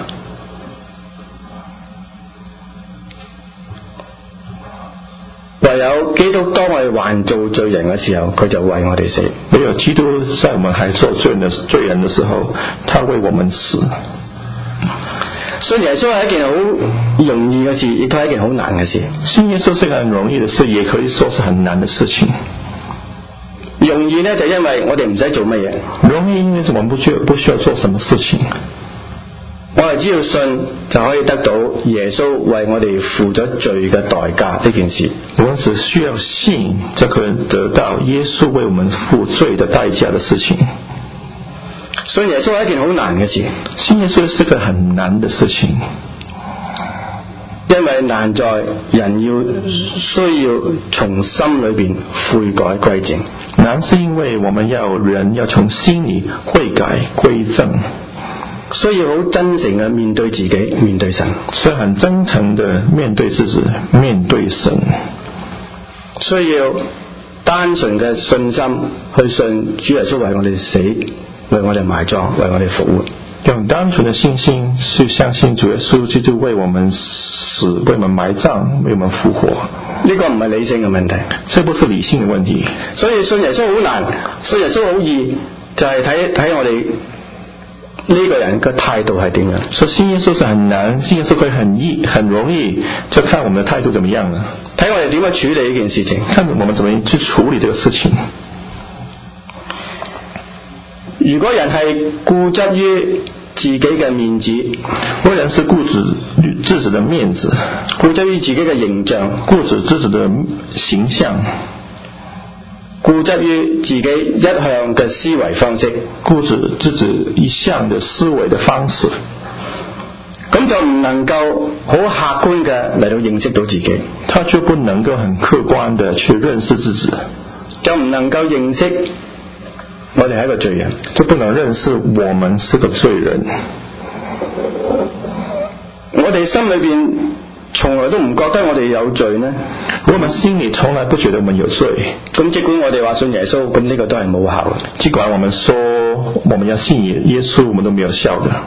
唯有基督當我哋還做罪人嘅時候，佢就為我哋死。 唯有基督在我們還做罪人的時候，他為我們死。 信耶穌係一件好容易嘅事，亦都係一件好難嘅事。 信耶穌是個很容易的事，也可以說是很難的事情。 容易呢，就因為我哋唔使做乜嘢。 容易因為我們不需要做什麼事情。 我哋只要信就可以得到耶穌為我哋付咗罪嘅代價呢件事。 我只需要信就可以得到耶穌為我們付罪的代價的事情。 信耶穌係一件好難嘅事。 信耶穌是個很難的事情， 因為難在人需要從心裏邊悔改歸正。 難是因為我們人要從心裏悔改歸正， 需要好真誠嘅面對自己，面對神。 所以很真誠的面對自己，面對神。 需要單純嘅信心去信主耶穌為我哋死，為我哋埋葬，為我哋復活。 用單純的信心去相信主耶穌基督為我們死，為我們埋葬，為我們復活。 呢個唔係理性嘅問題， 這不是理性的問題。 所以信耶穌好難，信耶穌好易，就係睇我哋呢個人嘅態度係點樣。 所以信耶穌是很難，信耶穌可以很容易，就看我們的態度怎麼樣了。 睇我哋點樣處理呢件事情， 看我們怎麼去處理這個事情。 如果人係固執於自己嘅面子， 如果人是固執於自己的面子， 固執於自己嘅形象， 固執自己的形象， 固執於自己一向嘅思維方式， 固執自己一向的思維的方式， 咁就唔能夠好客觀嘅嚟到認識到自己， 他就不能夠很客觀的去認識自己， 就唔能夠認識我哋係一個罪人， 就不能認識我們是個罪人。 我哋心裏邊從來都唔覺得我哋有罪呢？ 我們心裏從來不覺得我們有罪。 咁即管我哋話信耶穌，咁呢個都係冇效嘅。 儘管我們說我們要信耶穌，我們都沒有效的。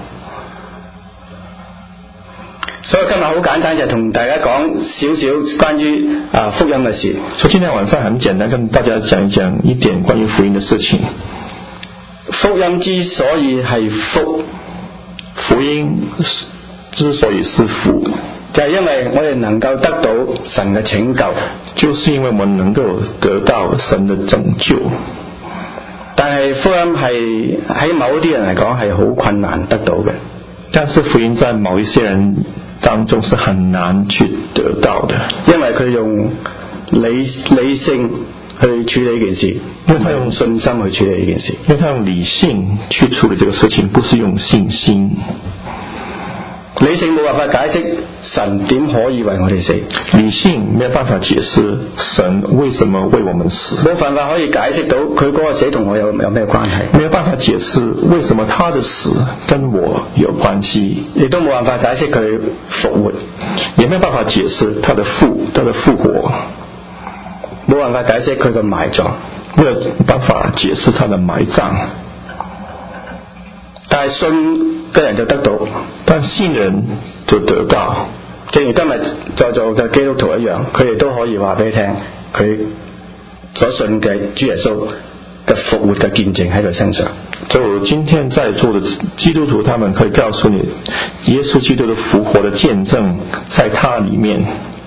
所以今日好簡單，就同大家講少少關於福音嘅事。 所以今天晚上很簡單，跟大家講一點關於福音的事情。 福音之所以係福， 福音之所以是福， 就係因為我哋能夠得到神嘅拯救， 就是因為我們能夠得到神的拯救。 但係福音係喺某啲人嚟講係好困難得到嘅。 但是福音在某一些人當中是很難去得到的， 因為佢用理性去處理呢件事， 因為他用信心去處理呢件事， 因為他用理性去處理這個事情，不是用信心。 理性冇辦法解釋神點可以為我哋死， 理性沒有辦法解釋神為什麼為我們死， 冇辦法可以解釋到佢嗰個死同我有咩關係， 沒有辦法解釋為什麼他的死跟我有關係， 亦都冇辦法解釋佢復活， 也沒有辦法解釋他的復活， 冇辦法解釋佢嘅埋葬， 沒有辦法解釋他的埋葬。 但係信嘅人就得到， 但信人就得到。 正如今日在座嘅基督徒一樣，佢哋都可以話俾你聽，佢所信嘅主耶穌嘅復活嘅見證喺佢身上。 就今天在座的基督徒，他們可以告訴你，耶穌基督的復活的見證在他裏面。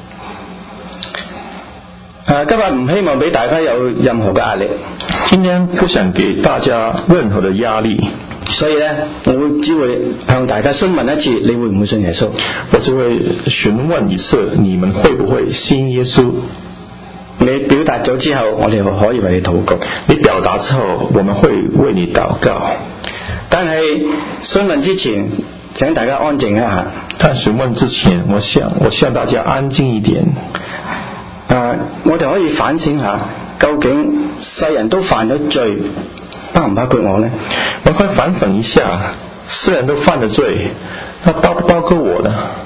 今日唔希望俾大家有任何嘅壓力。 今天不想給大家任何的壓力。 所以呢，我只會向大家詢問一次，你會唔會信耶穌？ 我只會詢問一次，你們會不會信耶穌？ 你表達咗之後，我哋可以為你禱告。 你表達之後，我們會為你禱告。 但係詢問之前，請大家安靜一下。 但詢問之前，我向大家安靜一點。 我哋可以反省下，究竟世人都犯咗罪，包唔包括我呢？ 我可以反省一下，世人都犯咗罪，那包不包括我呢？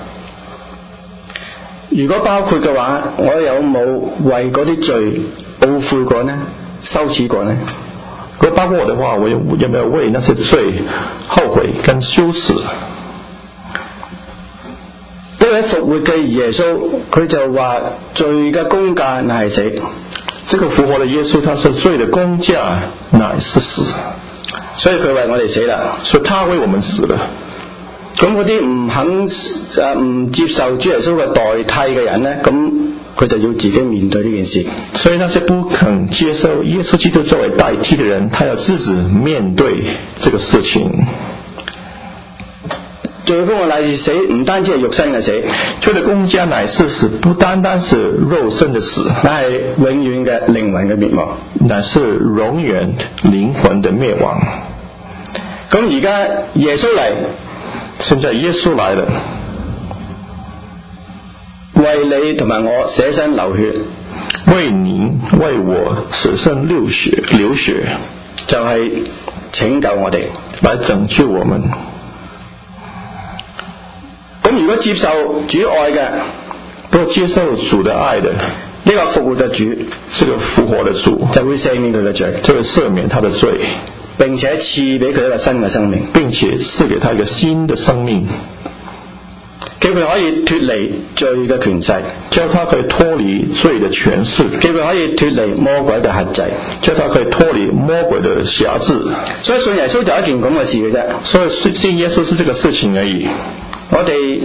如果包括嘅話，我有冇為嗰啲罪懊悔過呢？羞恥過呢？ 如果包括我的話，我有沒有為那些罪後悔跟羞恥？ 因為復活嘅耶穌，佢就話罪嘅工價乃係死。 這個復活的耶穌，他是罪的工價乃是死， 所以佢為我哋死啦， 所以他為我們死了。 咁嗰啲唔肯唔接受主耶穌嘅代替嘅人呢，咁佢就要自己面對呢件事。 所以那些不肯接受耶穌基督作為代替的人，他要自己面對這個事情。 罪嘅工價乃是死，唔單止係肉身嘅死， 罪的工價乃是死，不單單是肉身的死， 乃係永遠嘅靈魂嘅滅亡， 乃是永遠靈魂的滅亡。 咁而家耶穌嚟， 現在耶穌來了， 為你同埋我捨身流血， 為你為我捨身流血， 就係拯救我哋， 來拯救我們。 咁如果接受主愛嘅， 如果接受主的愛的， 呢個復活嘅主， 這個復活的主就會赦免佢嘅罪， 就會赦免他的罪， 並且賜俾佢一個新嘅生命， 並且賜給他一個新的生命， 叫佢可以脫離罪嘅權勢， 叫他可以脫離罪的權勢， 叫佢可以脫離魔鬼嘅轄制， 叫他可以脫離魔鬼的轄制。 所以信耶穌就一件咁嘅事嘅啫。 所以信耶穌是這個事情而已。 我哋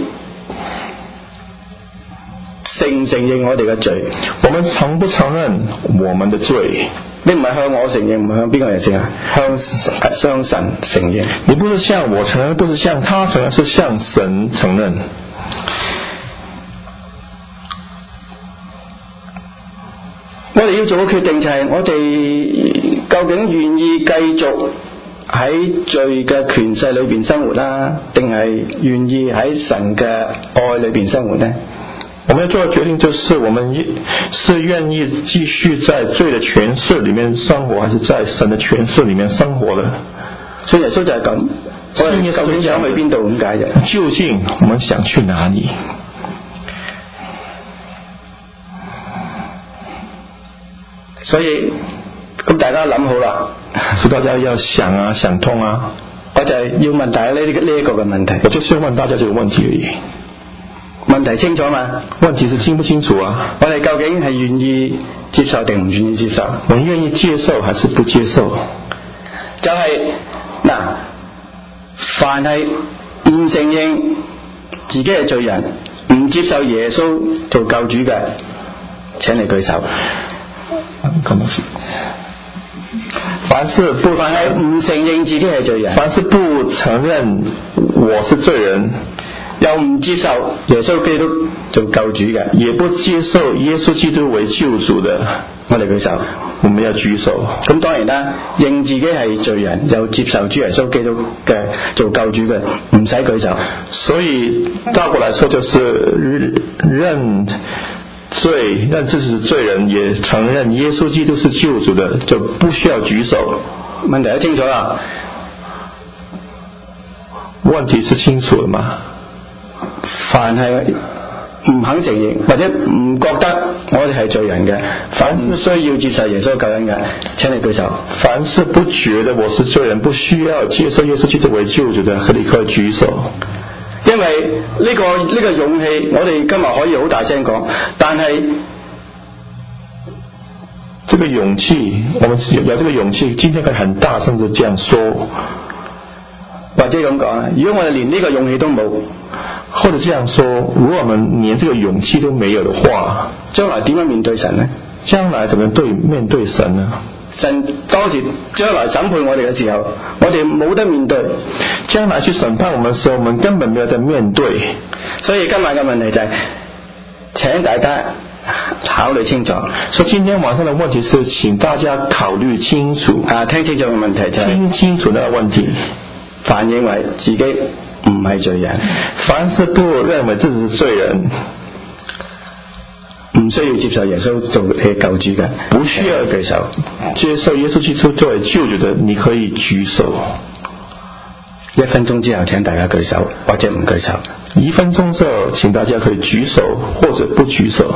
承唔承認我哋嘅罪？ 我們承不承認我們的罪？ 你唔係向我承認，唔係向邊個人承認？向神承認。 你不是向我承認，不是向他承認，是向神承認。 我哋要做嘅決定就係，我哋究竟願意繼續喺罪嘅權勢裏邊生活啦，定係願意喺神嘅愛裏邊生活呢？ 我們要做的決定就是我們是願意繼續在罪的權勢裏面生活，還是在神的權勢裏面生活的？ 所以耶穌就係咁，我哋究竟想去邊度咁解啫？ 究竟我們想去哪裏？ 所以咁大家諗好啦， 所以大家要想啊，想通啊。 我就係要問大家呢一個嘅問題。 我就是要問大家這個問題而已。 問題清楚嘛？ 問題是清不清楚啊？ 我哋究竟係願意接受定唔願意接受？ 我們願意接受還是不接受？ 就係嗱，凡係唔承認自己係罪人，唔接受耶穌做救主嘅，請你舉手。凡係唔承認自己係罪人， 凡是不承認我是罪人， 又唔接受耶穌基督做救主嘅， 也不接受耶穌基督為救主的， 我哋舉手。 我們要舉手。 咁當然啦，認自己係罪人又接受主耶穌基督嘅做救主嘅，唔使舉手。 所以倒過來說，就是認自己是罪人，也承認耶穌基督是救主的，就不需要舉手。 問題都清楚啦。 問題是清楚的嘛？ 凡係唔肯承認或者唔覺得我哋係罪人嘅，凡是需要接受耶穌救恩嘅，請你舉手。 凡是不覺得我是罪人，不需要接受耶穌基督為救主的，你可以舉手。 因為呢個勇氣，我哋今日可以好大聲講，但係這個勇氣，我們有這個勇氣，今天可以很大聲地這樣說， 或者咁講，如果我哋連呢個勇氣都冇， 或者這樣說，如果我們連這個勇氣都沒有的話， 將來點樣面對神呢？ 將來怎麼面對神呢？ 神當時將來審判我哋嘅時候，我哋冇得面對。 將來去審判我們的時候，我們根本沒有得面對。 所以今晚嘅問題就係、請大家考慮清楚。 所以今天晚上的問題是請大家考慮清楚。 聽清楚嘅問題就係、 聽清楚那個問題。 凡認為自己唔係罪人， 凡是不認為自己是罪人， 唔需要接受耶穌做你嘅救主嘅， 不需要舉手。 接受耶穌基督作為救主的，你可以舉手。 1分鐘之後請大家舉手，或者唔舉手。 1分鐘之後請大家可以舉手或者不舉手。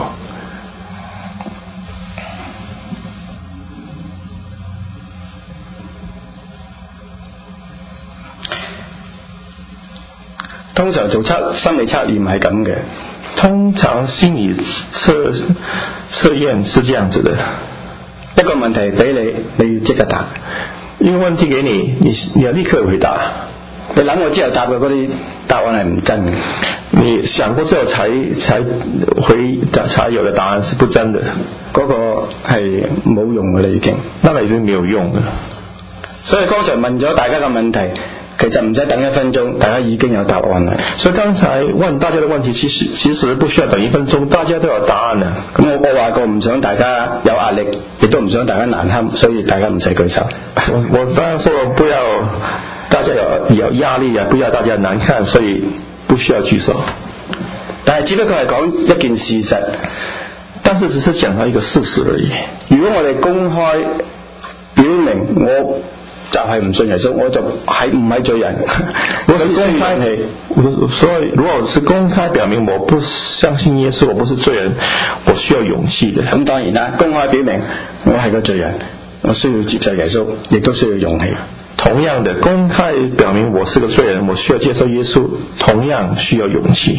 通常做心理測驗係咁嘅， 通常心理測驗是這樣子的， 一個問題俾你，你要即刻答。 一個問題給你，你要立刻回答。 你諗過之後答嘅嗰啲答案係唔真嘅， 你想過之後才有的答案是不真的， 嗰個係冇用嘅啦已經， 那個已經沒有用了。 所以剛才問咗大家嘅問題，其實唔使等1分鐘，大家已經有答案啦。 所以剛才問大家的問題，其實不需要等1分鐘，大家都有答案啦。 咁我話過唔想大家有壓力，亦都唔想大家難堪，所以大家唔使舉手。 我當然說不要大家有壓力啊，不要大家難看，所以不需要舉手。 但係只不過係講一件事實， 但是只是講到一個事實而已。 如果我哋公開表明我就係唔信耶穌，我就係唔係罪人。 所以如果是公開表明我不相信耶穌，我不是罪人，我需要勇氣的。 咁當然啦，公開表明我係個罪人，我需要接受耶穌，亦都需要勇氣。 同樣的，公開表明我是個罪人，我需要接受耶穌，同樣需要勇氣。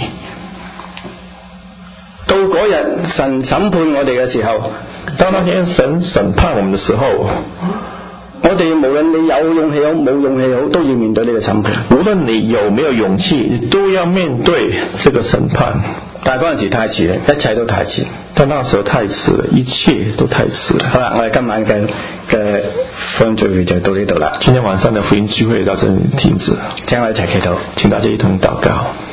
到嗰日神審判我哋嘅時候， 當那天神審判我們的時候， 我哋無論你有勇氣好冇勇氣好，都要面對呢個審判。 無論你有沒有勇氣，你都要面對這個審判。 但係嗰陣時太遲啦，一切都太遲。 但那時候太遲了，一切都太遲了。 好啦，我哋今晚嘅福音聚會就到呢度啦。 今天晚上的福音聚會到這裡停止。 請我一齊祈禱， 請大家一同禱告。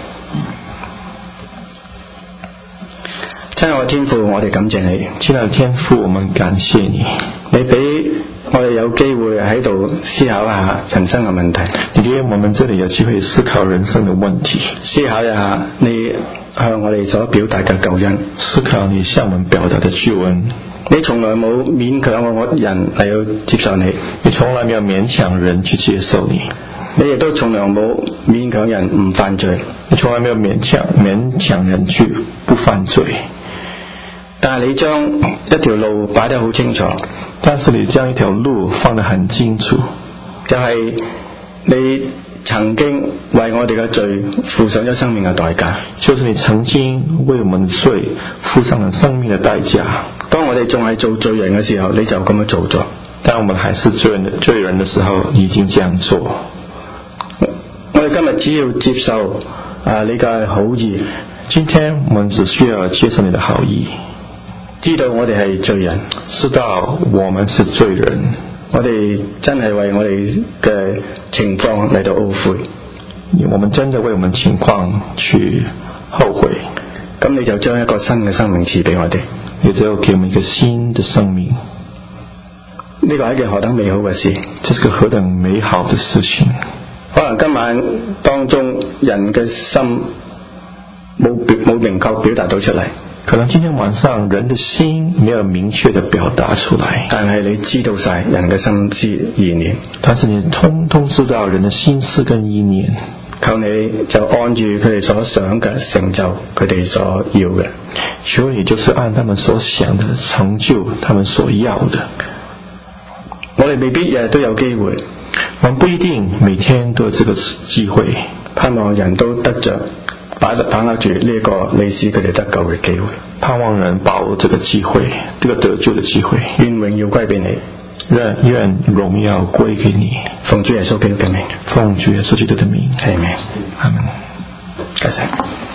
親愛的天父，我哋感謝你。 親愛的天父，我們感謝你。 你俾我哋有機會喺度思考一下人生嘅問題。 你給我們這裡有機會思考人生的問題， 思考一下你向我哋所表達嘅救恩。 思考你向我們表達的救恩。 你從來冇勉強我人嚟到接受你， 你從來沒有勉強人去接受你。 你亦都從來冇勉強人唔犯罪， 你從來沒有勉強人去不犯罪。 但係你將一條路擺得好清楚， 但是你將一條路放得很清楚， 就係你曾經為我哋嘅罪付上咗生命嘅代價， 就是你曾經為我們的罪付上了生命的代價。 當我哋仲係做罪人嘅時候，你就咁樣做咗。 當我們還是罪人的時候，你已經這樣做。 我哋今日只要接受你嘅好意。 今天我們只需要接受你的好意， 知道我哋係罪人， 知道我們是罪人， 我哋真係為我哋嘅情況嚟到懊悔， 我們真的為我們情況去後悔。 咁你就將一個新嘅生命賜俾我哋， 你就給我們一個新的生命。 呢個係一件何等美好嘅事， 這是個何等美好的事情。 可能今晚當中人嘅心冇明確表達到出嚟， 可能今天晚上人的心沒有明確的表達出來， 但係你知道晒人嘅心思意念， 但是你通通知道人的心思跟意念。 求你就按住佢哋所想嘅成就佢哋所要嘅， 求你就是按他們所想的成就他們所要的。 我哋未必日日都有機會， 我們不一定每天都有這個機會， 盼望人都得着把握住呢個你使佢哋得救嘅機會， 盼望人把握這個機會，這個得救的機會。 願榮耀歸俾你， 願榮耀歸給你。 奉主耶穌基督嘅名， 奉主耶穌基督的名。 阿們， 阿們。 感謝。